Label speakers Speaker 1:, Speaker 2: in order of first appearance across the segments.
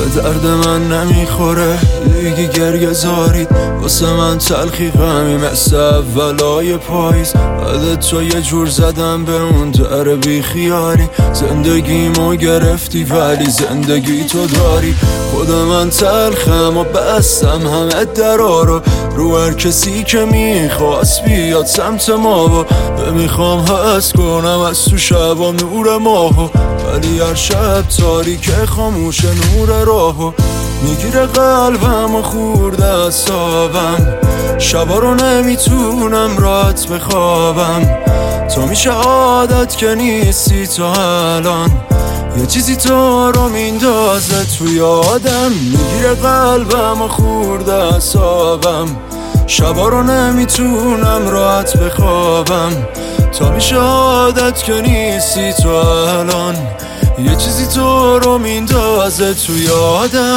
Speaker 1: به درد من نمیخوره دیگه گریه زارید واسه من تلخی غمی مثل اولای پاییز. بعد تو یه جور زدم به اون در بی خیالی، زندگیمو گرفتی ولی زندگی تو داری. خود من تلخم و بستم همه درا رو هر کسی که میخواست بیاد سمت ما و میخوام حس کنم از تو شبا نور ماهو، ولی هر شب تاریک خاموش نور راهو میگیره قلبم و خورده اعصابم. شبا رو نمیتونم راحت بخوابم، تو میشه عادت که نیستی تو الان. یه چیزی تو رو میندازه توی آدم، میگیره قلبم و خورده اعصابم. شبا رو نمیتونم راحت بخوابم، تا میشه عادت که نیستی تو الان. یه چیزی تو رو میندازه توی آدم.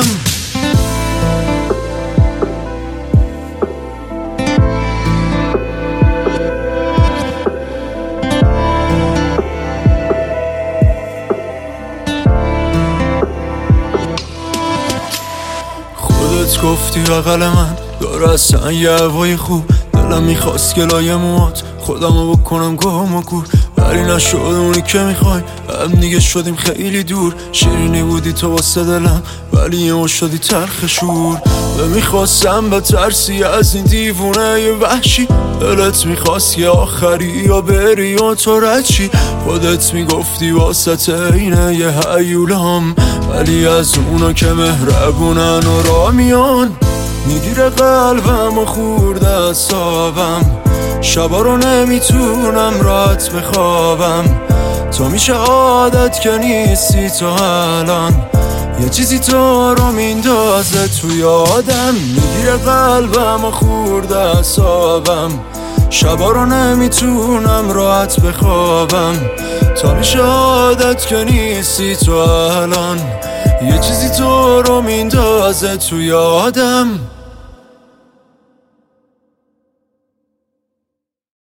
Speaker 1: خودت گفتی بغل من داره اصلا یه هوای خوب، دلم میخواست گلای موات خودمو بکنم گم و گور، ولی نشد اونی که میخوای. هم دیگه شدیم خیلی دور، شیرینی بودی تو واسه دلم ولی یه شدی تلخ شور. میخواستم به ترسی از این دیوونه ی وحشی، دلت میخواست یه آخری یا بری و تو رد چی. خودت میگفتی واسه اینه یه هیولام، ولی از اونا که مهربونن و را میان. میگیره قلبم و خورده اعصابم، شبا رو نمیتونم راحت بخوابم، تو میشه عادت که نیستی تو الان. یه چیزی تو رو میندازه توی آدم، میگیره قلبم و خورده اعصابم. شبا رو نمیتونم راحت بخوابم، تا میشه عادت که نیستی تو الان. یه چیزی تو رو میندازه توی آدم.